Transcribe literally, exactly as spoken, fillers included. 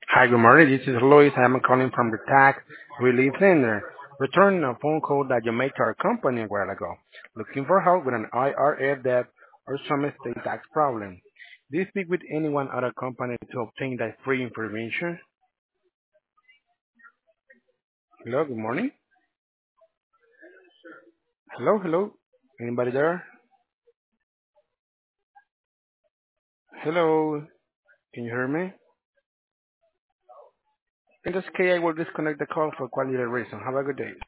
Hi, good morning. This is Luis. I'm calling from the Tax Relief Center, returning a phone call that you made to our company a while ago, looking for help with an I R S debt or some state tax problem. Do you speak with anyone at our company to obtain that free information? Hello, good morning. Hello, hello. Anybody there? Hello. Can you hear me? In this case, I will disconnect the call for quality reason. Have a good day.